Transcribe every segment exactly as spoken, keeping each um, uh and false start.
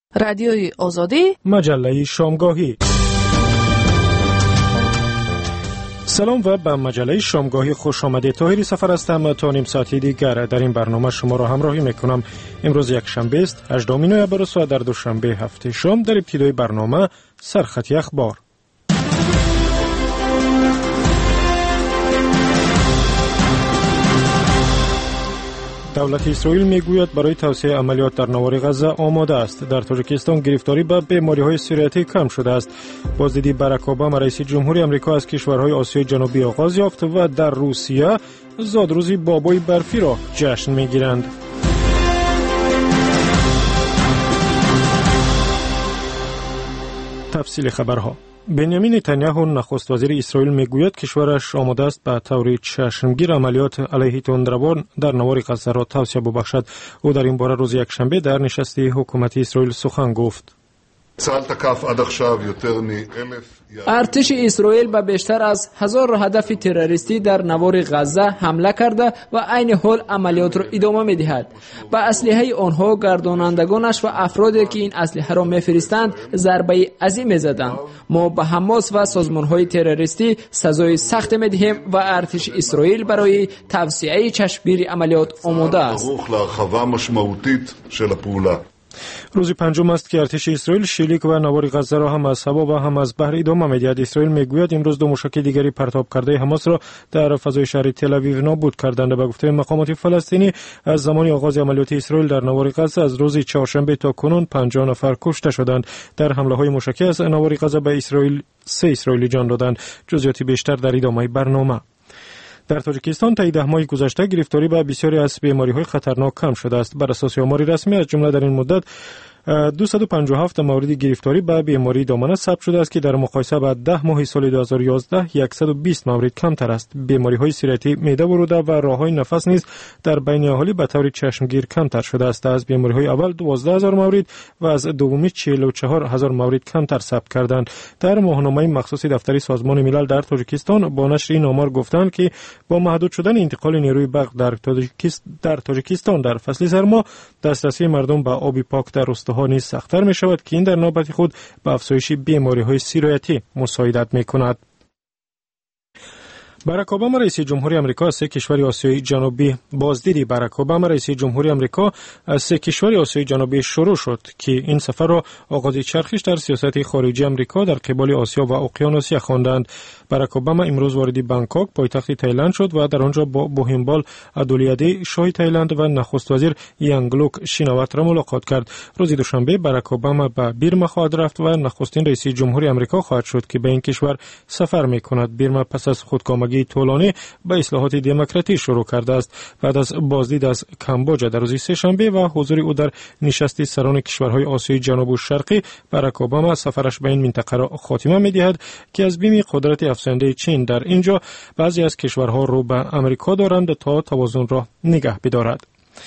رادیوی آزادی، مجله شامگاهی. سلام و به مجله شامگاهی خوش آمدید. طاهری سفر هستم. تا نیم ساعتی دیگر در این برنامه شما را همراهی میکنم. امروز یک شنبه است، هجدهم نوامبر و در دوشنبه هفته شام در ابتدای برنامه سرخط اخبار. دولت اسرائیل میگوید برای توسعه عملیات در نوار غزه آماده است. در تاجیکستان گرفتاری به بیماری‌های سیریاتی کم شده است. بازدیدی باراک اوباما رئیس جمهوری آمریکا از کشورهای آسیای جنوبی آغاز یافت و در روسیه زادروزی بابای برفی را جشن میگیرند. تفصیل خبرها. بنیامین نتانیاهو نخست وزیر اسرائیل میگوید کشورش آماده است به طور چشمگیر عملیات علیه تندروان در نوار غزه را توسعه ببخشد. او در این باره روز یکشنبه در نشست حکومتی اسرائیل سخن گفت. ارتش اسرائیل به بیشتر از هزار هدف تروریستی در نوار غزه حمله کرده و عین حال عملیات را ادامه می‌دهد. با اسلحه آنها گردانندگانش و افرادی که این اسلحه را می‌فرستند ضربه عظیم زدند. ما به حماس و سازمان‌های تروریستی سزای سخت می‌دهیم و ارتش اسرائیل برای توسعه چشمگیر عملیات آماده است. روز پنجم است که ارتش اسرائیل شلیک و نوار غزه را هم از هوا و هم از بحر ادامه می‌دهد. اسرائیل میگوید امروز دو موشک دیگری پرتاب کرده حماس را در فضای شهر تل آویو نابود کردند. به گفته مقامات فلسطینی از زمان آغاز عملیات اسرائیل در نوار غزه از روز چهارشنبه تا کنون پنجاه نفر کشته شدند. در حمله‌های موشکی از نوار غزه به اسرائیل سه اسرائیلی جان دادند. جزئیات بیشتر در ادامه برنامه. در تاجیکستان تا ده ماه گذشته گرفتاری به بسیاری از بیماری‌های خطرناک کم شده است. بر اساس آمار رسمی از جمله در این مدت دویست و پنجاه و هفت مورد گرفتاری به بیماری دامنه ثبت شده است که در مقایسه با ده ماه سال دو هزار و یازده صد و بیست مورد کمتر است. بیماری‌های سیریاتی، معده و روده و راه‌های نفس نیز در بین اهالی به طور چشمگیر کمتر شده است. از بیماری‌های اول دوازده هزار مورد و از دومی چهل و چهار هزار مورد کمتر ثبت کردند. در ماهنامه مخصوص دفتر سازمان ملل در تاجیکستان با نشر این آمار گفتند که با محدود شدن انتقال نیروی برق در تاجیکستان در تاجیکستان در فصل سرما دسترسی مردم به آب پاک در ها نیز سخت‌تر می شود که این در نوبت خود به افزایش بیماری‌های سیریاتی مساعدت می کند. باراک اوباما رئیس جمهوری آمریکا از سه کشور آسیای جنوبی بازدیدی باراک اوباما رئیس جمهوری آمریکا از سه کشور آسیای جنوبی شروع شد که این سفر را آغاز چرخش در سیاست خارجی آمریکا در قبال آسیا و اقیانوسیه خواندند. باراک اوباما امروز وارد بانکوک پایتخت تایلند شد و در آنجا با بوهیمبال ادولیادی شاه تایلند و نخست وزیر یانگلوک شیناوات را ملاقات کرد. روز دوشنبه باراک اوباما به بیرما خواهد رفت و نخستین رئیس جمهوری آمریکا خواهد شد که به این کشور سفر می‌کند. بیرما پس از خودکامگی طولانی به اصلاحات دموکراتی شروع کرده است. بعد از بازدید از کامبوجا در روز سه‌شنبه و حضور او در نشست سران کشورهای آسیای جنوب شرقی، باراک اوباما سفرش به این منطقه را خاتمه می‌دهد که از بیم قدرت افزاینده چین در اینجا بعضی از کشورها رو به آمریکا دارند تا توازن را نگه بدارد.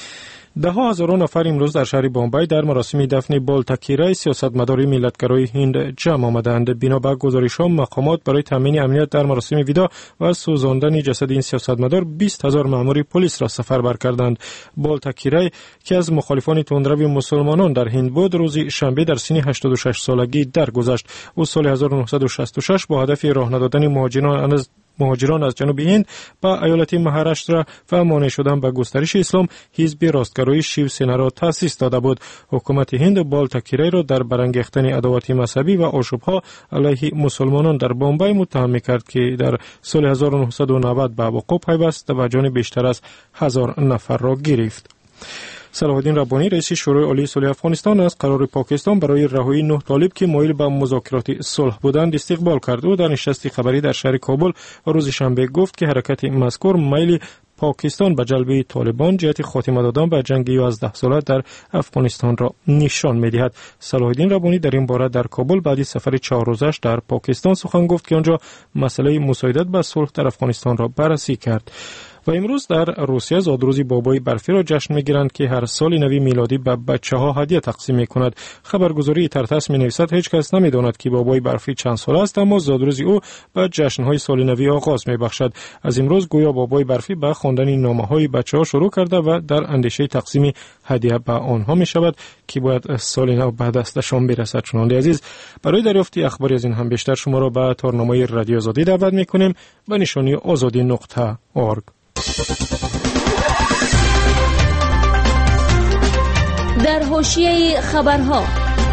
ده ها هزاران نفر امروز در شهر بمبئی در مراسم دفن بالتاکیرای سیاستمدار ملتگرای هند جمع آمدند. بنا به گزارش‌ها مقامات برای تامین امنیت در مراسم ودا و سوزاندن جسد این سیاستمدار بیست هزار مأمور پلیس را سفربر کردند. بالتاکیرای که از مخالفان تندرو مسلمانان در هند بود، روز شنبه در سن هشتاد و شش سالگی درگذشت. او سال هزار و نهصد و شصت و شش با هدف راه ندادن مهاجران از مهاجران از جنوب هند به ایالت مهاراشترا و مانع شدن به گسترش اسلام حزب راستگرای شیوسینا را تأسیس داده بود. حکومت هند بالتاکیرای را در برانگیختن عداوت مذهبی و آشوب‌ها علیه مسلمانان در بمبئی متهم می‌کرد که در سال هزار و نهصد و نود به وقوع پیوست و جان بیشتر از هزار نفر را گرفت. صلاح الدین ربانی رئیس شورای عالی صلح افغانستان از قرار پاکستان برای رهایی نه طالب که مایل به مذاکرات صلح بودند استقبال کرد. او در نشست خبری در شهر کابل روز شنبه گفت که حرکت مذکور میل پاکستان به جلب طالبان جهت خاتمه دادن به جنگ یازده ساله در افغانستان را نشان می‌دهد. صلاح الدین ربانی در این باره در کابل بعد سفر چهار روزش در پاکستان سخن گفت که آنجا مسئله مساعدت به صلح در افغانستان را بررسی کرد. و امروز در روسیه زادروز بابای برفی را جشن میگیرند که هر سال نوی میلادی به بچه ها هدیه تقسیم میکند. خبرگزاری ترتاس مینویسد هیچ کس نمیداند که بابای برفی چند سال است، اما زادروز او به جشن های سال نوی آغاز میبخشد. از امروز گویا بابای برفی به خواندن نامه های بچه ها شروع کرده و در اندیشه تقسیم هدیه به آنها می شود که باید سال نو به دستشان برسد. شنونده عزیز، برای دریافت اخباری از این هم بیشتر شما را به تارنامه رادیو آزادی دعوت میکنیم به نشانی آزادی نقطه اورگ. در حاشیه خبرها،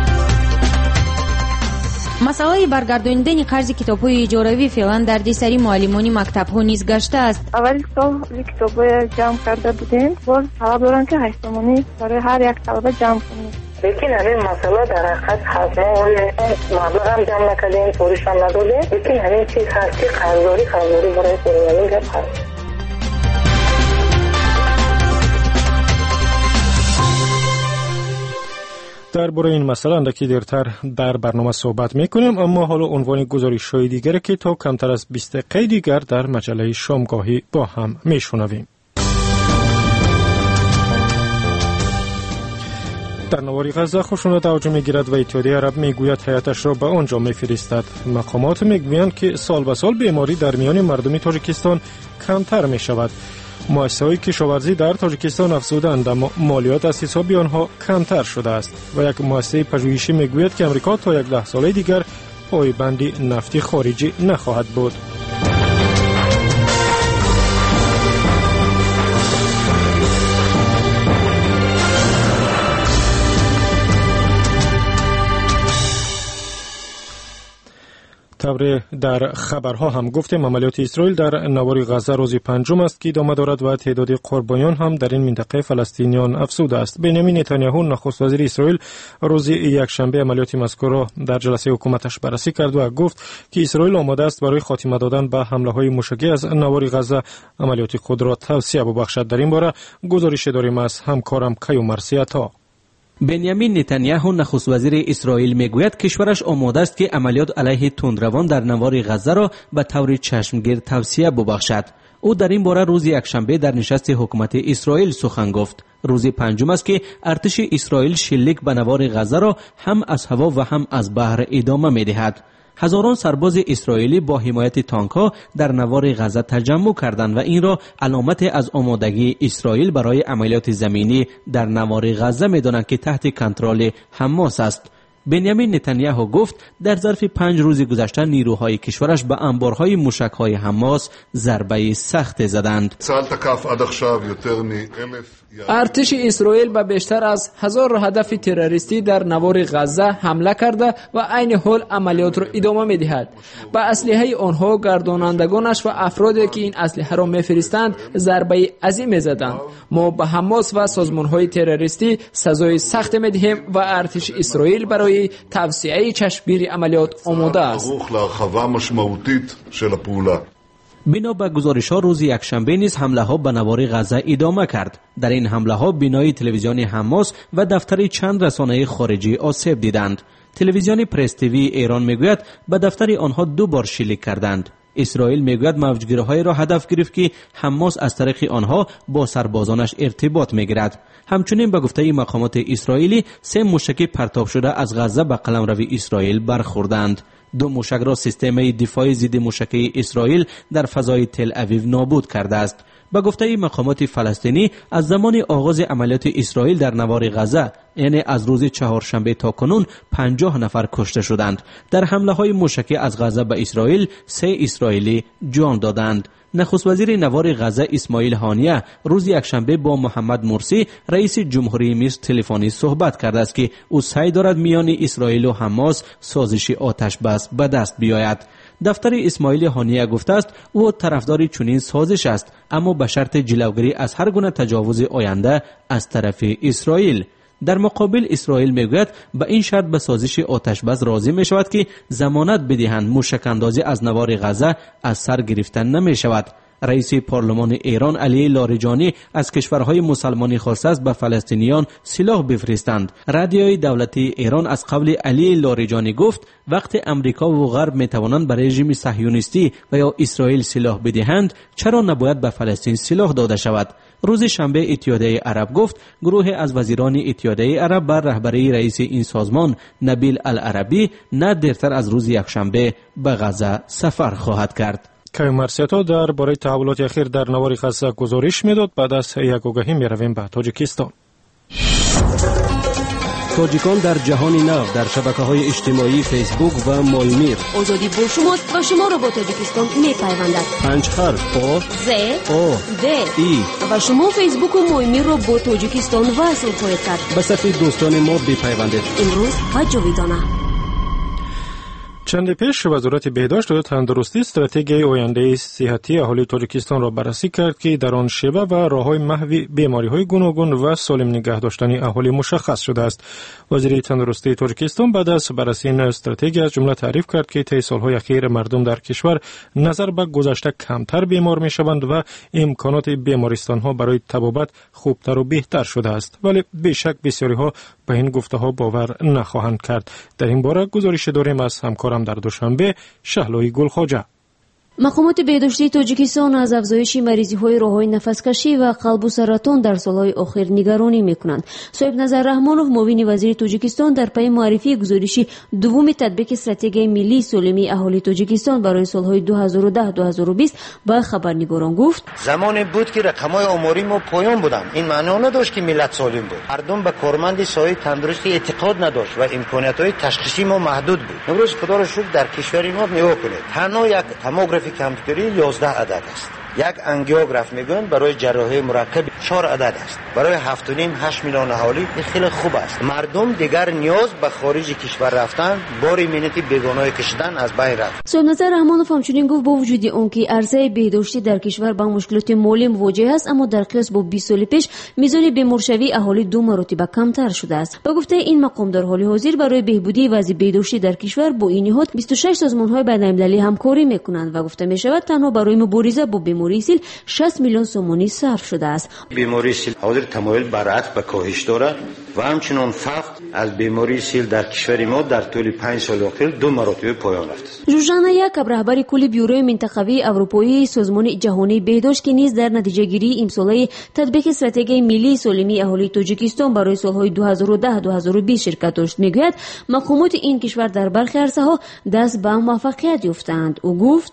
مسئله برگرداندن قرض کتاب‌های اجاروی فعلا در دسترسی معلمان مکتب‌ها نیز گشته است. اولی سال کتاب‌های جمع کرده بودیم، باز طلب دارن که هشتمانی برای هر یک طلبه جمع کنیم. لیکن همین مسئله در حقیقت هست، ما مبلغ هم جمع نکردیم، فروش هم ندادیم، لیکن همین چیز هست که قرضداری قرضداری برای سرمانی گپ هست. درباره این مسئله اندکی دیرتر در برنامه صحبت میکنیم، اما حالا عنوان گزارش‌های دیگری که تا کمتر از بیست دقیقه دیگر در مجله شامگاهی با هم میشنویم. در نوار غزه خشونت اوج میگیرد و اتحادیه عرب میگوید هیاتش را به آنجا میفرستد. مقامات میگویند که سال به سال بیماری در میان مردم تاجیکستان کمتر می شود. مؤسسه‌های کشاورزی در تاجیکستان افزودند اما مالیات از حساب آنها کمتر شده است و یک مؤسسه پژوهشی میگوید که امریکا تا یک ده سال دیگر پایبند نفت خارجی نخواهد بود. طبعا در خبرها هم گفتیم عملیات اسرائیل در نوار غزه روز پنجم است که ادامه دارد و تعداد قربانیان هم در این منطقه فلسطینیان افزوده است. بنیامین نتانیاهو نخست وزیر اسرائیل روز یکشنبه عملیات مذکور را در جلسه حکومتش بررسی کرد و گفت که اسرائیل آماده است برای خاتمه دادن به حمله‌های موشکی از نوار غزه عملیات خود را توسعه ببخشد. در این باره گزارش داریم از همکارم کیومرثی عطا. بنیامین نتانیاهو نخست وزیر اسرائیل میگوید کشورش آماده است که عملیات علیه تندروان در نوار غزه را به طور چشمگیر توسعه ببخشد. او در این باره روز یکشنبه در نشست حکومت اسرائیل سخن گفت. روز پنجم است که ارتش اسرائیل شلیک به نوار غزه را هم از هوا و هم از بحر ادامه میدهد. هزاران سرباز اسرائیلی با حمایت تانک‌ها در نوار غزه تجمع کردند و این را علامت از آمادگی اسرائیل برای عملیات زمینی در نوار غزه می‌دانند که تحت کنترل حماس است. بنیامین نتانیاهو گفت در ظرف پنج روز گذشته نیروهای کشورش به انبارهای موشک‌های حماس ضربه سخت زدند. ارتش اسرائیل به بیشتر از هزار هدف تروریستی در نوار غزه حمله کرده و عین حال عملیات را ادامه می‌دهد. با اسلحه آنها گردانندگانش و افرادی که این اسلحه را می‌فرستند ضربه عظیم زدند. ما به حماس و سازمان‌های تروریستی سزای سخت می‌دهیم و ارتش اسرائیل برای توسعه چشمگیر عملیات آماده است. بنا به گزارش‌ها روز یکشنبه نیز حمله‌ها به نوار غزه ادامه کرد. در این حمله‌ها بنای تلویزیون حماس و دفتر چند رسانه خارجی آسیب دیدند. تلویزیون پرس تیوی ایران میگوید به دفتر آنها دو بار شلیک کردند. اسرائیل میگوید موجگیرهای را هدف گرفت که حماس از طریق آنها با سربازانش ارتباط میگیرد. همچنین به گفته مقامات اسرائیلی سه موشک پرتاب شده از غزه به قلمرو اسرائیل برخوردند. دو موشک را سیستم دفاعی ضد موشکی اسرائیل در فضای تل اویو نابود کرده است. به گفته مقامات فلسطینی از زمان آغاز عملیات اسرائیل در نوار غزه یعنی از روز چهارشنبه تا کنون پنجاه نفر کشته شدند. در حمله های موشکی از غزه به اسرائیل سه اسرائیلی جان دادند. نخست وزیر نوار غزه اسماعیل هانیه روز یکشنبه با محمد مرسی رئیس جمهوری مصر تلفنی صحبت کرده است که او سعی دارد میان اسرائیل و حماس سازش آتش بس به دست بیاید. دفتر اسماعیل هانیه گفته است او طرفدار چنین سازش است، اما به شرط جلوگیری از هر گونه تجاوز آینده از طرف اسرائیل. در مقابل اسرائیل میگوید به این شرط به سازش آتش بس راضی می شود که ضمانت بدهند موشک اندازی از نوار غزه از سر گرفتن نمی شود. رئیس پارلمان ایران علی لاریجانی از کشورهای مسلمانی خواسته است به فلسطینیان سلاح بفرستند. رادیوی دولتی ایران از قول علی لاریجانی گفت وقتی امریکا و غرب می توانند برای رژیم صهیونیستی و یا اسرائیل سلاح بدهند، چرا نباید به فلسطین سلاح داده شود؟ روز شنبه اتحادیه عرب گفت گروه از وزیران اتحادیه عرب بر رهبری رئیس این سازمان نبیل العربی نه دیرتر از روز یکشنبه به غزه سفر خواهد کرد. کیوم مرسیتا در باره تحولات اخیر در نوار غزه گزارش میداد. بعد از یک آگاهی می رویم به تاجیکستان. تاجیکان در جهان نو در شبکه‌های اجتماعی فیسبوک و مایمیر. آزادی با شماست و شما را با تاجیکستان می‌پیوندد. پنج حرف آ ز آ د ای و شما فیسبوک و مایمیر را با تاجیکستان وصل خواهید کرد. به صفحه دوستان ما بپیوندید. امروز و جاویدانه. چند پیش وزارت بهداشت و تندرستی استراتژی آینده صحتی اهالی تاجیکستان را بررسی کرد که در آن شیوه و راههای محو بیماری‌های گوناگون و سالم نگه داشتن اهالی مشخص شده است. وزیر تندرستی تاجیکستان بعد از بررسی این استراتژی از جمله تعریف کرد که طی سالهای اخیر مردم در کشور نظر به گذشته کمتر بیمار می‌شوند و امکانات بیمارستان‌ها برای طبابت خوبتر و بهتر شده است، ولی بیشک بسیاری‌ها به این گفته‌ها باور نخواهند کرد. در این باره گزارش داریم از همکارم در دوشنبه شهلوی گلخواجه. مقامات بهداشتی تاجیکستان از افزایش مریضی‌های راه‌های نفس‌کشی و قلب و سرطان در سال‌های اخیر نگرانی می‌کنند. صاحب نظر رحمانوف معاون وزیر تاجیکستان در پی معرفی گزارش دوم تطبیق استراتژی ملی سالمی اهالی تاجیکستان برای سال‌های دو هزار و ده تا دو هزار و بیست با خبرنگاران گفت: زمانی بود که رقم‌های آماری ما پایان بودند. این معنی نداشت که ملت سالم بود. مردم به کارمند سایه تندرستی اعتقاد نداشت و امکانات‌های تشخیصی ما محدود بود. امروز خدا را شکر در کشور ما نگاه کنید. تنها یک تاموگرافی کامپیوتری یازده عدد است. یک انگیوگراف میگن برای جراحی مرکب چهار عدد است. برای هفت و نیم هشت میلیون اهالی خیلی خوب است. مردم دیگر نیاز به خارج کشور رفتن، بار مینتی بیگانه کشیدن از بین رفت. صاحب نظر رحمانوف همچنین گفت با وجود آنکه عرصه بهداشتی در کشور با مشکلات مالی مواجه است، اما در قیاس با بیست سال پیش میزان بیمارشوی اهالی دو مرتبه کمتر شده است. با گفته این مقام در حال حاضر برای بهبودی وضع بهداشتی در کشور با این نهاد بیست و شش سازمان‌های بین‌المللی همکاری میکنند و گفته میشود تنها برای مبارزه با بیماری سیل شصت میلیون سومانی صرف شده است. بیماری سیل حاضر تمایل برعکس به کاهش دارد و همچنین فقط از بیماری سیل در کشور ما در طول پنج سال اخیر دو مرتبه پایان رفته است. جوژانا یاکب رهبر کل بیوروی منطقوی اروپایی سازمان جهانی بهداشت که نیز در نتیجه گیری امساله تطبیق استراتژی ملی سالمی اهالی تاجیکستان برای سالهای دو هزار و ده تا دو هزار و بیست شرکت داشت میگوید مقامات این کشور در برخی عرصه‌ها دست به موفقیت یافتند. او گفت: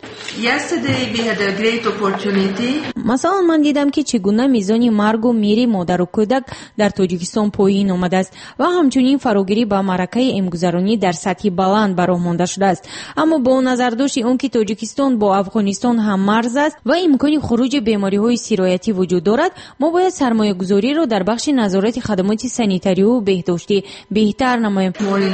مثلا من دیدم که چگونه میزان مرگ و میر مادر و کودک در تاجیکستان پایین آمده است و همچنین فراگیری با معرکه امگذرانی در سطح بلند به راه مانده شده است. اما با نظر داشت اون که تاجیکستان با افغانستان هم مرز است و امکان خروج بیماری‌های سرایتی وجود دارد، ما باید سرمایه‌گذاری را در بخش نظارت خدمات سانیتاری و بهداشتی بهتر نماییم.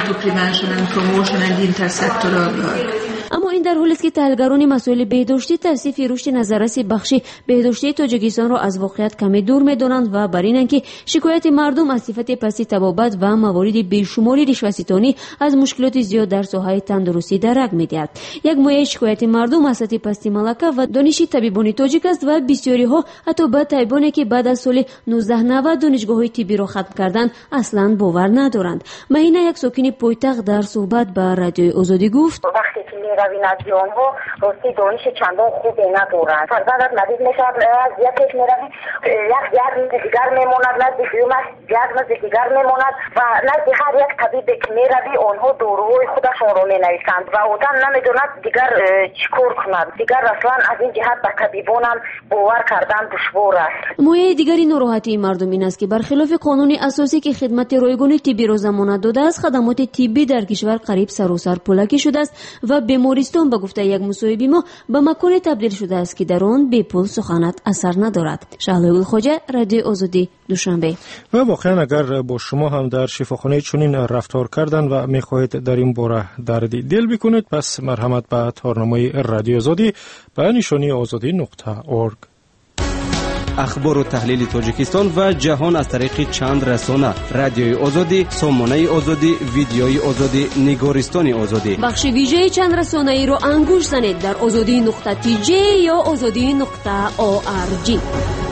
اما این در حالی است که تحلیلگران مسائل بهداشتی توصیف رشد نظررس بخش بهداشتی تاجیکستان را از واقعیت کمی دور می‌دانند و بر اینند که شکایت مردم از صفت پستی طبابت و موارد بیشماری رشوه‌ستانی از مشکلات زیاد در ساحه تندرستی درک می‌دهد. یک مایه شکایت مردم از سطح پستی ملکه و دانش طبیبان تاجیک است و بسیاری‌ها حتی به طبیبانی که بعد از سال نوزده نود دانشگاه‌های طبی را ختم کردند اصلاً باور ندارند. مهینه یک ساکن پایتخت در صحبت با رادیو آزادی گفت: وقتی که میروی نزد آنها راستی دانش چندان خوبی ندارند. فرزندت مریض میشود، از یکیش میروی یک گرم دیگر میماند، نزد دیومش گرم دیگر میماند و نزد هر یک طبیب که میروی آنها داروهای خودشان را مینویسند و آدم نمیداند دیگر چیکار کند. دیگر اصلا از این جهت به طبیبانم باور کردن دشوار است. موضوع دیگری ناراحتی مردم این است که برخلاف قانون اساسی که خدمت رایگان طبی را ضمانت داده است، خدمات طبی در کشور قریب سر و سر پولکی شده است و بیمارستان به گفته یک مصاحب ما به مکان تبدیل شده است که در آن بی پول سخنت اثر ندارد. شهلوی گلخواجه، رادیو آزادی، دوشنبه. و واقعا اگر با شما هم در شفاخانه چنین رفتار کردن و میخواهید در این باره درد دل بکنید، پس مرحمت به تارنامه رادیو آزادی به نشانی آزادی نقطه اورگ. اخبار و تحلیل تاجیکستان و جهان از طریق چند رسانه: رادیوی آزادی، سامانه آزادی، ویدیوی آزادی، نگارستان آزادی. بخش ویژه چند رسانه ای رو انگوش زنید در آزادی نقطه تی جی یا آزادی نقطه او آر جی.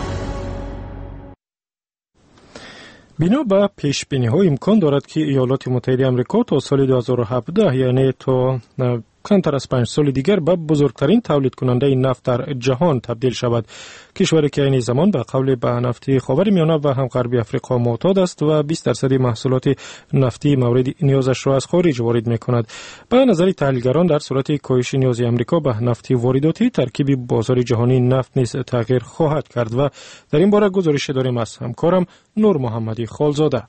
بنا به پیش بینی ها امکان دارد که ایالات متحده آمریکا تا سال دو هزار و هفده یعنی تا کمتر از پنج سال دیگر به بزرگترین تولید کننده نفت در جهان تبدیل شود. کشوری که این زمان به قول به نفت خاورمیانه و هم غربی افریقا معتاد است و بیست درصد محصولات نفتی مورد نیازش را از خارج وارد می‌کند. به نظر تحلیلگران در صورت کاهش نیاز آمریکا به نفت وارداتی ترکیب بازار جهانی نفت نیز تغییر خواهد کرد و در این باره گزارش داریم از همکارم نور محمدی خالزاده.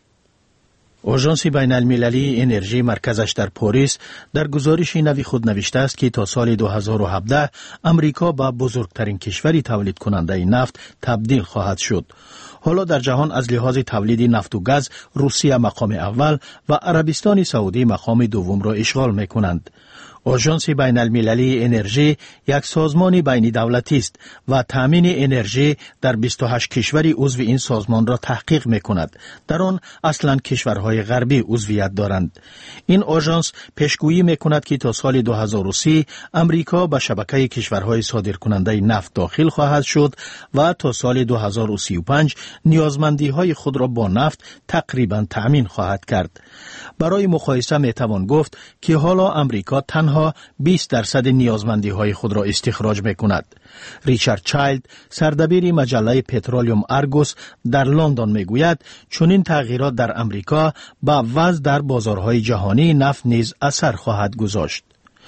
آژانس بین المللی انرژی مرکزش در پاریس در گزارش نوی خود نوشته است که تا سال دو هزار و هفده امریکا به بزرگترین کشوری تولید کننده نفت تبدیل خواهد شد. حالا در جهان از لحاظ تولید نفت و گاز روسیه مقام اول و عربستان سعودی مقام دوم را اشغال می‌کنند. آژانس بین المللی انرژی یک سازمان بین دولتی است و تامین انرژی در بیست و هشت کشور عضو این سازمان را تحقیق می‌کند. در آن اصلاً کشورهای غربی عضویت دارند. این آژانس پیشگویی می‌کند که تا سال دو هزار و سی امریکا به شبکه کشورهای صادرکننده نفت داخل خواهد شد و تا سال دو هزار و سی و پنج نیازمندی‌های خود را با نفت تقریباً تأمین خواهد کرد. برای مقایسه می‌توان گفت که حالا امریکا تنها بیست درصد نیازمندی‌های خود را استخراج می‌کند. ریچارد چایلد، سردبیر مجله پترولیوم آرگوس در لندن می‌گوید چنین تغییرات در امریکا با وضع در بازارهای جهانی نفت نیز اثر خواهد گذاشت.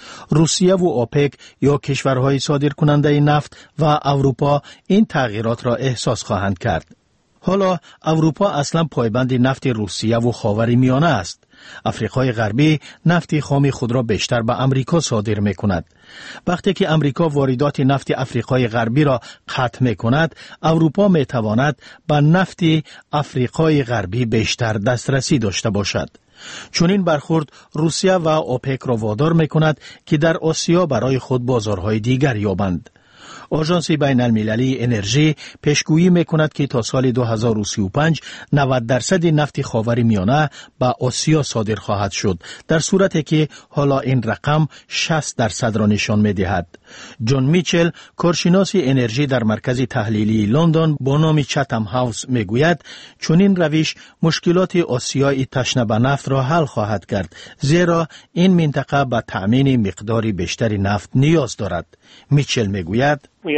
روسیه و اوپک یا کشورهای صادرکننده نفت و اروپا این تغییرات را احساس خواهند کرد. حالا اروپا اصلا پایبند نفت روسیه و خاورمیانه است. افریقای غربی نفت خام خود را بیشتر به امریکا صادر می کند. وقتی که امریکا واردات نفت افریقای غربی را قطع می کند، اروپا می تواند به نفت افریقای غربی بیشتر دسترسی داشته باشد. چون این برخورد روسیه و اوپک را وادار می کند که در آسیا برای خود بازارهای دیگر یابند. آژانس بین المللی انرژی پیشگویی می‌کند که تا سال دو هزار و سی و پنج نود درصد نفت خاورمیانه به آسیا صادر خواهد شد، در صورتی که حالا این رقم شصت درصد را نشان می‌دهد. جون میچل، کارشناس انرژی در مرکز تحلیلی لندن با نام چاتم هاوس میگوید چنین روش مشکلات آسیای تشنه به نفت را حل خواهد کرد، زیرا این منطقه به تأمین مقداری بیشتری نفت نیاز دارد. میچل میگوید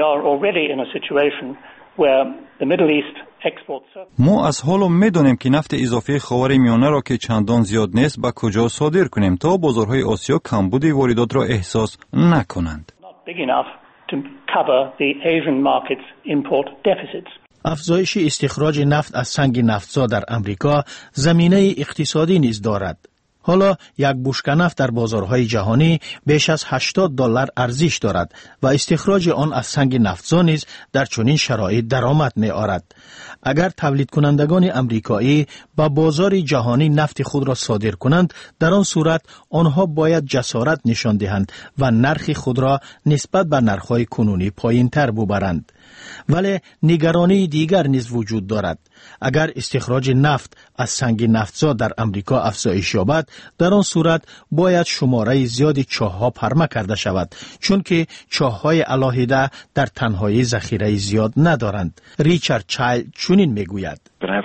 ما از حالا میدانیم که نفت اضافی خاورمیانه را که چندان زیاد نیست به کجا صادر کنیم تا بازارهای آسیا کمبود واردات را احساس نکنند. افزایش استخراج نفت از سنگ نفتزا در امریکا زمینه اقتصادی نیز دارد. حالا یک بشکه نفت در بازارهای جهانی بیش از هشتاد دلار ارزش دارد و استخراج آن از سنگ نفتزا نیز در چنین شرایط درآمد می آورد. اگر تولید کنندگان امریکایی با بازار جهانی نفت خود را صادر کنند، در آن صورت آنها باید جسارت نشان دهند و نرخ خود را نسبت به نرخ‌های کنونی پایین‌تر ببرند. ولی نگرانی دیگر نیز وجود دارد. اگر استخراج نفت از سنگ نفتزا در امریکا افزایش یابد، در آن صورت باید شماره زیادی چاه‌ها پرمه کرده شود، چون که چاه‌های علاهیده در تنهایی ذخیره زیاد ندارند. ریچارد چایلد چنین میگوید: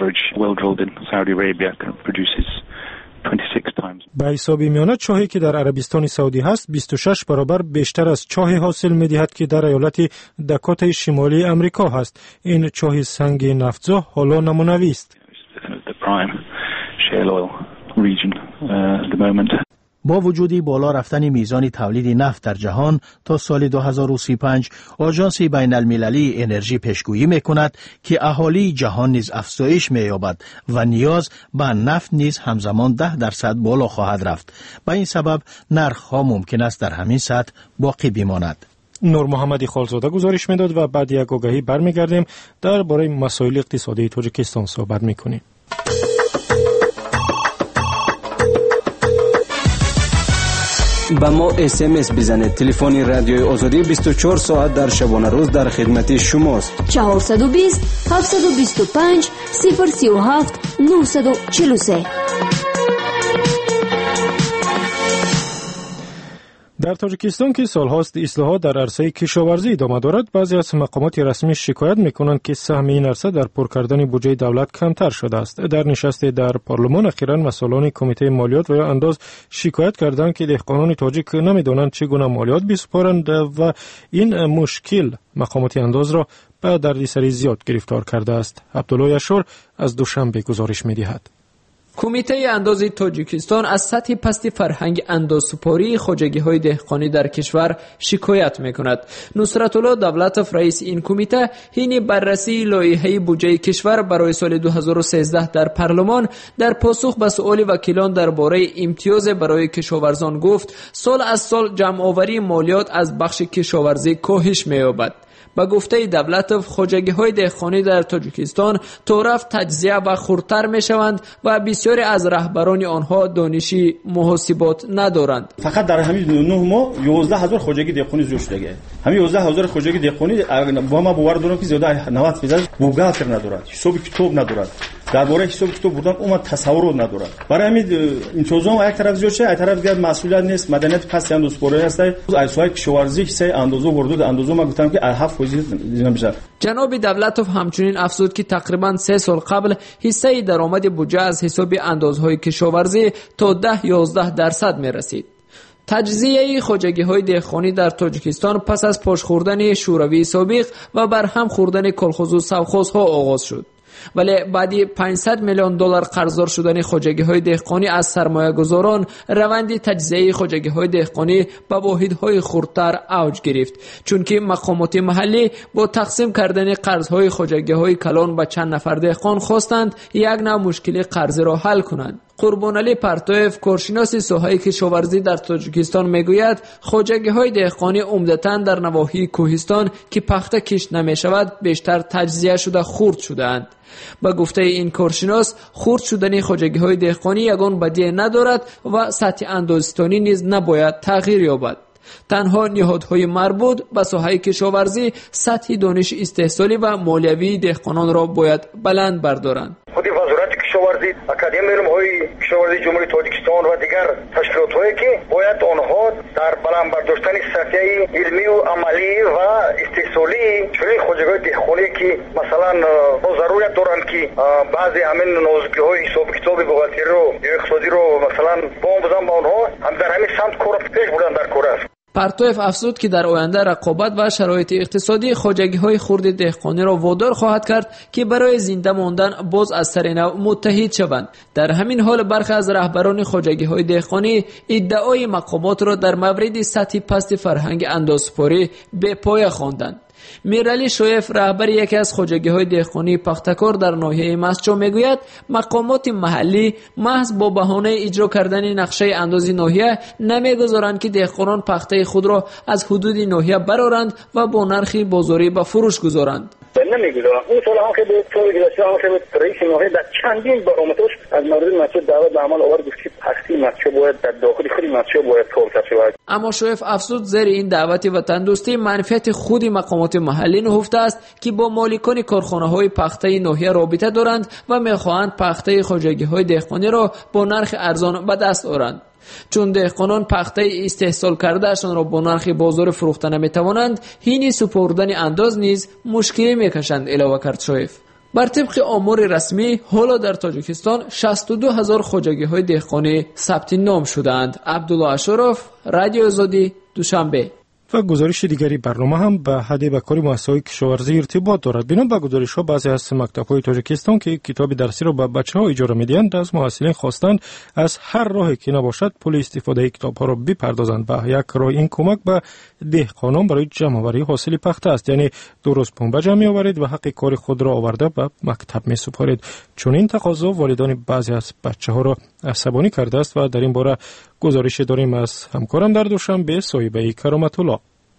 به حساب میانه چاهی که در عربستان سعودی هست بیست و شش برابر بیشتر از چاه حاصل می‌دهد که در ایالت داکوتای شمالی امریکا هست. این چاه سنگ نفتزا حالا نمونه‌ای است. با وجود بالا رفتن میزان تولید نفت در جهان تا سال دو هزار و سی و پنج، آژانس بین المللی انرژی پیشگویی می‌کند که اهالی جهان نیز افزایش می‌یابد و نیاز به نفت نیز همزمان ده درصد بالا خواهد رفت. به این سبب نرخ‌ها ممکن است در همین سطح باقی بماند. نور محمدی خالزاده گزارش می‌داد و بعد یک آگهی برمیگردیم درباره مسائل اقتصادی تاجیکستان صحبت می‌کنیم. به ما اس ام اس بزنید. تلفن رادیوی آزادی بیست و چهار ساعت در شبانه روز در خدمت شماست. چهارصد و بیست هفتصد و بیست و پنج صفر سی و هفت نهصد و چهل و سه. در تاجیکستان که سالهاست اصلاحات در عرصه کشاورزی ادامه دارد، بعضی از مقامات رسمی شکایت میکنند که سهم این عرصه در پر کردن بودجه دولت کمتر شده است. در نشست در پارلمان اخیراً مسئولان کمیته مالیات و یا انداز شکایت کردند که دهقانان تاجیک نمیدانند چگونه مالیات بسپارند و این مشکل مقامات انداز را به دردسر زیاد گرفتار کرده است. عبدالله یشور از دوشنبه گزارش می‌دهد. کمیته اندازی تاجیکستان از سطح پست فرهنگ اندازسپاری خواجگی‌های دهقانی در کشور شکایت می‌کند. نصرت الله دولتوف رئیس این کمیته حین بررسی لایحه بودجه کشور برای سال دو هزار و سیزده در پارلمان در پاسخ به سؤال وکیلان درباره امتیاز برای کشاورزان گفت سال از سال جمع‌آوری مالیات از بخش کشاورزی کاهش می‌یابد. با گفته دولتوف خواجگی‌های دهقانی در تاجیکستان طرف تجزیه و خردتر می‌شوند و بسیاری از رهبران آنها دانشی محاسبات ندارند. فقط در همین نه ماه یازده هزار خواجگی دهقانی زور شده. همین یازده هزار خواجگی دهقانی با ما باور دارم که زیاده نود فیصد بوگالتر ندارد، حساب کتاب ندارد. درباره حساب کتاب بودن اون تصور ندارد. برای همین انتظام یک طرف زیاد شه، یک طرف دیگر مسئولیت نیست، مدنیت پس اندازه‌پوری است. از سوی کشاورزی حصه اندازه ورود اندازه ما گفتم که هفت فیصد. جناب دولتوف همچنین افزود که تقریبا سه سال قبل حصه درآمد بودجه از حساب اندازهای کشاورزی تا ده یازده درصد می رسید. تجزیه خواجگی‌های دهقانی در تاجیکستان پس از پاش خوردن شوروی سابق و برهم خوردن کلخوز و سوخوزها آغاز شد. ولی بعدی پانصد میلیون دلار قرضدار شدن خواجگی‌های دهقانی از سرمایه‌گذاران، روند تجزیه خواجگی‌های دهقانی به واحدهای خردتر اوج گرفت، چون که مقامات محلی با تقسیم کردن قرض‌های خواجگی‌های کلان به چند نفر دهقان خواستند یک نوع مشکل قرضی را حل کنند. قربان علی پرتویف کارشناس ساحه کشاورزی در تاجیکستان میگوید خواجگی‌های دهقانی عمدتاً در نواحی کوهستان که پخته کشت نمی‌شود بیشتر تجزیه شده خرد شده‌اند. با گفته این کارشناس خرد شدن خواجگی‌های دهقانی یگان بدیهی ندارد و سطح اندازه‌ستانی نیز نباید تغییر یابد. تنها نهادهای مربوط به ساحه کشاورزی سطح دانش استحصالی و مالیوی دهقانان را باید بلند بردارند. خود وزارت کشاورزی، اکادمی علوم‌های کشاورزی جمهوری تاجیکستان و دیگر تشکیلات‌هایی که باید آنها در بلند برداشتن سطح علمی و عملی و استحصالی چنین خواجگی‌های دهقانی که مثلا با ضرورت دارند که بعضی همین نازکی‌های حساب کتاب بوغلتری رو یا اقتصادی رو مثلا بام بزن با آنها هم در همین سمت کار پیش بردن در کار است. پرتویف افزود که در آینده رقابت و شرایط اقتصادی خواجگی‌های خرد دهقانی را وادار خواهد کرد که برای زنده ماندن باز از سر نو متحد شوند. در همین حال برخی از رهبران خواجگی‌های دهقانی ادعای مقامات را در مورد سطح پست فرهنگ اندازسپاری به پایه خواندند. میرعلی شویف رهبر یکی از خواجگی‌های دهقانی پختکار در ناحیه مسجو میگوید مقامات محلی محض با بهانه اجرا کردن نقشه اندازی ناحیه نمیگذارند که دهقانان پخته خود را از حدود ناحیه برآورند و با نرخی بازاری به فروش گذارند. نمیگذارم. اون سال هم که به طور گذشته هم که به رئیس ناحیه در چندین بار آمدش از مورد مسجد دعوت به عمل آورد گفت که پختی مسجد باید در داخل خود مسجد باید کار شود. اما شویف افزود زیر این دعوت وطن دوستی منفعت خود مقامات محلی نهفته است که با مالکان کارخانه‌های پخته ناحیه رابطه دارند و می‌خواهند پخته خواجگی‌های دهقانی را با نرخ ارزان به دست آورند. چون دهقانان پخته استحصال کردهشان را با نرخ بازار فروخته نمی‌توانند، حین سپردن انداز نیز مشکلی می‌کشند. علاوه کرد شویف. بر طبق آمار رسمی حالا در تاجیکستان شصت و دو هزار خواجگی‌های دهقانی ثبت نام شدند. عبدالله اشرف، رادیو آزادی، دوشنبه. و گزارش دیگری برنامه هم به حد به کار مؤسسه‌های کشاورزی ارتباط دارد. بنا به گزارش‌ها بعضی از مکتب‌های تاجیکستان که کتاب درسی را به بچه‌ها اجاره می‌دهند از معلمین خواستند از هر راهی که نباشد پول استفاده کتاب‌ها را بپردازند و یک راه این کمک به دهقانان برای جمع‌آوری حاصل پخته است، یعنی درست پنبه جمع می‌آورید و حق کار خود را آورده به مکتب می‌سپارید. چون این تقاضا والدان بعضی از بچه‌ها را عصبانی کرده است و در این باره گزارش داریم از همکارم در دوشنبه صاحبه کرامت الله.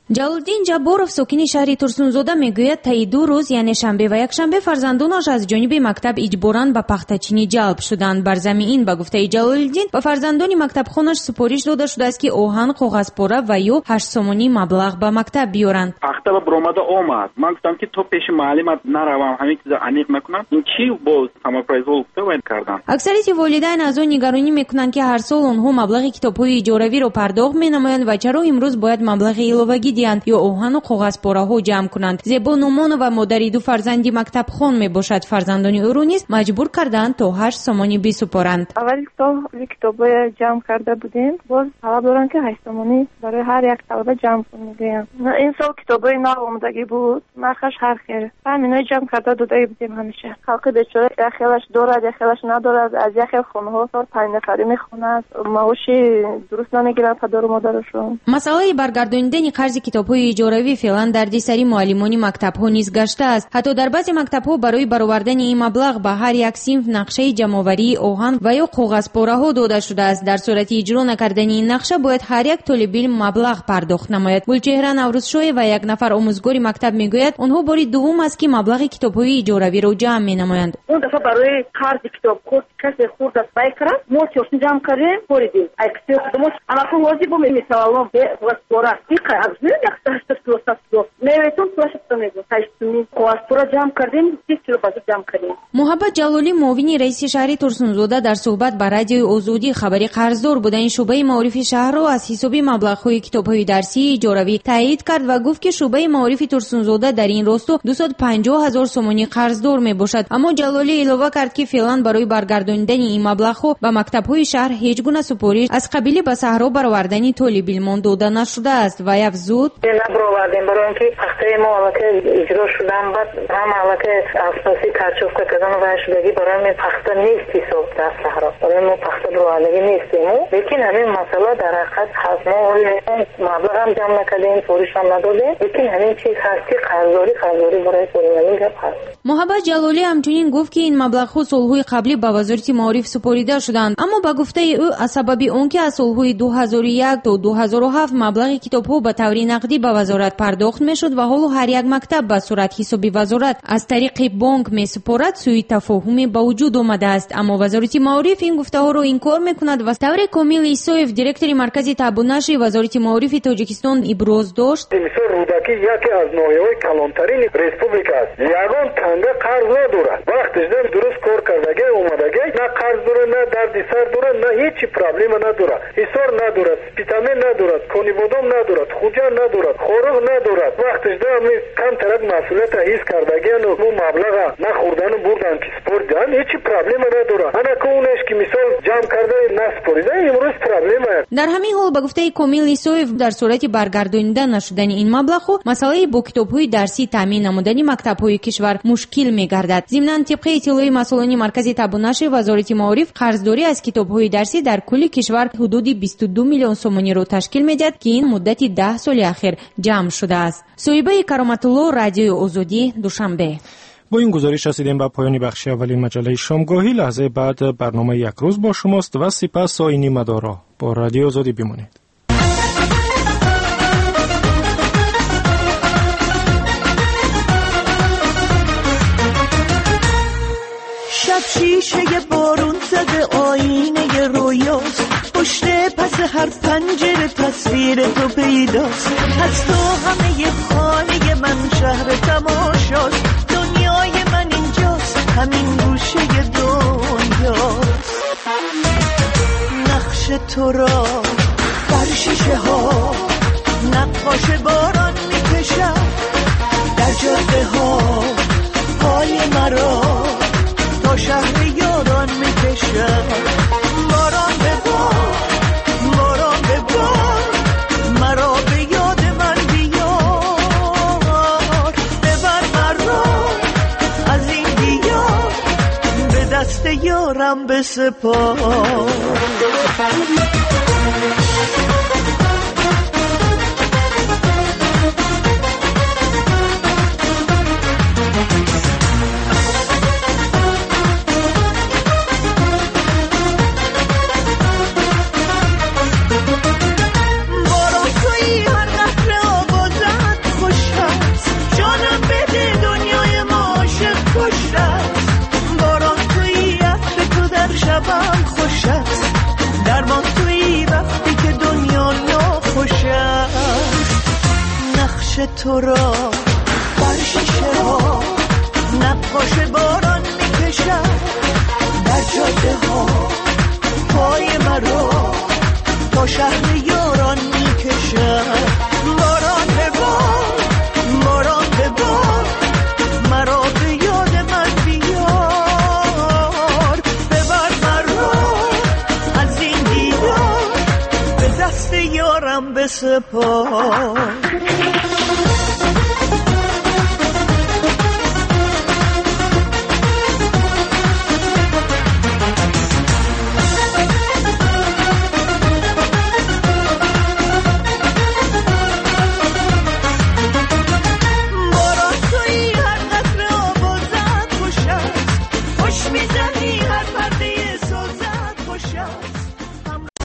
ҷалолиддин ҷабборов сокини шаҳри турсунзода мегӯяд таи ду рӯз яъне шанбе ва якшанбе фарзандонаш аз ҷониби мактаб иҷборан ба пахтачинӣ ҷалб шуданд. Бар замми ин ба гуфтаи Ҷалолиддин ба фарзандони мактабхонаш супориш дода шудааст ки оҳан, қоғазпора ва ё ҳаштсомонӣ маблағ ба мактаб биёранд. пахта ба буромада омад. Ман гуфтам ки то пеши муаллимат наравам, ҳамин чиза аниқ накунам. ин чи боз самопроизвол тавайд кардам. аксарияти волидайн аз он нигаронӣ мекунанд ки ҳар сол онҳо маблағи китобҳои иҷоравиро пардохт менамоянд ва чаро имрӯз бояд маблағи иловагӣ диҳанд ё оҳану қоғазпораҳо ҷамъ кунанд. Зебо Нумонова модари ду фарзанди мактабхон мебошад. Фарзандони ӯро низ маҷбур кардаанд то ҳашт сомонӣ бисупоранд. аввали соли китобҳои ҷамъ карда будем, боз талаб дорам ки ҳашт сомонӣ барои ҳар як талаба ҷамъ кунем мегӯям. ин сол китобҳои нав омадагӣ буд, нархаш ҳар хел. ҳаминои ҷамъ карда додаги будем ҳамеша. халқи бечора як хелаш дорад, як хелаш надорад. аз як хел хонаҳо сор панҷ нафарӣ мехонад. маоши дуруст намегиранд падару модарашон. масъалаи баргардонидани қарзи китобҳои иҷоравӣ феълан дардисари муаллимони мактабҳо низ гаштааст. ҳатто дар баъзе мактабҳо барои баровардани ин маблағ ба ҳар як синф нақшаи ҷамъоварии оҳан ва ё қоғазпораҳо дода шудааст. дар сурати иҷро накардани ин нақша бояд ҳар як толибилм маблағ пардохт намояд. гулчеҳра наврӯзшоева, як нафар омӯзгори мактаб, мегӯяд онҳо бори дуввум аст ки маблағи китобҳои иҷоравиро ҷамъ менамоянд. он дафъа барои қарзи китоб касе хурд аст бай кард, мо чоршин ҷамъ кардем, боридем. Ай китоб мо анафу вози бо мисалом бе қоғазпора. Ин қарз якста ҳаштад кило сад меветон плашатта мегӯ. ҳаштуми қоғазпора ҷамъ кардем, бис кило базу ҷамъ кардем. муҳаббат ҷалолӣ, муовини раиси шаҳри Турсунзода, дар суҳбат ба радиои Озодӣ хабари қарздор будани шуъбаи маорифи шаҳрро аз ҳисоби маблағҳои китобҳои дарсии иҷоравӣ таъйид кард ва гуфт ки шуъбаи маорифи Турсунзода дар ин росто дусад و پنجاه هزار сомонӣ қарздор мебошад. аммо ҷалолӣ илова кард ки феълан барои баргардонидани ин маблағҳо ба мактабҳои шаҳр ҳеҷ гуна супориш аз қабили ба саҳро баровардани толибилмон дода нашудааст ва афзуд набаровардем барои ин ки пахтаи мо аллакай иҷро шудан баъд ҳама аллакай асоси карчовка кардан ва шудагӣ барои мо пахта нест ҳисоб дар саҳро. барои мо пахта баровардагӣ нестему. лекин ҳамин масъала дар ҳақиқат ҳаст. мо маблағ ҳам ҷамъ накардем, фориш ҳам надодем. лекин ҳамин чиз ҳаст ки қарздорӣ қарздорӣ барои солиманӣ гап ҳаст. муҳаббат ҷалолӣ ҳамчунин гуфт ки ин маблағҳо солҳои қаблӣ ба вазорати маориф супорида шуданд. аммо ба гуфтаи ӯ аз сабаби он ки аз солҳои ду ҳазору як то ду ҳазору ҳафт маблағи китобҳо ба таври нақдӣ ба вазорат пардохт мешуд ва ҳоло ҳар як мактаб ба сурат ҳисоби вазорат аз тариқи бонк месупорад, сӯи тафоҳуме ба вуҷуд омадааст. аммо вазорати маориф ин гуфтаҳоро инкор мекунад ва таври Комил Исоев, директори маркази табунашри вазорати маорифи Тоҷикистон иброз дошт. мисол Рӯдакӣ яке аз ноҳияҳои калонтарини республика аст. ягон танда қарз надорад. вақтида дуруст кор кардагӣ омадагӣ на қарз дорад, на дарди сар дорад, на ҳеҷ проблема надорад. ҳисор надорад, спитаме надорад, конибодом надорад, хуҷа надорад, хоруғ надорад. вақтида ами камтарак масъулията ҳис кардагиану мо маблаға нахӯрдану бурдан ки спордан ҳеҷ проблема надорад. ана кунеш ки мисол ҷамъ карда наспорида имрӯз проблема аст. дар ҳамин ҳол ба гуфтаи Комил Исоев, дар сурати баргардонида нашудани ин маблағҳо масъалаи бо китобҳои дарсӣ таъмин намудани мактабҳои кишвар мушкил мегардад. зимнан тибқи иттилои масъулони маркази табунашри вазорати маориф, қарздорӣ аз китобҳои дарсӣ дар кулли кишвар ҳудуди бисту ду миллион сомониро ташкил медиҳад ки ин муддати даҳ соли ахир ҷамъ шудааст. соҳибаи Кароматулло, радиои Озодӣ, Душанбе. با این گزارش رسیدیم به پایان بخش اولی مجله شامگاهی. لحظه بعد برنامه یک روز با شماست و سپس آیینی مدارا. با رادیو آزادی بمانید. شب شیشه بارون زده آینه رویاست، پشت پس هر پنجره تصویر تو پیداست. از تو همه خانه من شهر تماشاست، دنیای من اینجاست، همین گوشه دنیاست. نقش تو را بر شیشه ها نقاش باران میکشد، در جاده ها پای مرا تا شهر یاران میکشد. باران به بار، باران به بار، مرا به یاد من بیار. ببر مرا از این دیار، به دست یارم بسپار. تو را بر شیشه ها نقاش باران میکشم در جاده ها پای مرا تا شهر یاران میکشم باران ببار باران ببار مرا به یاد من بیار ببر مرا از این دیار به دست یارم بسپار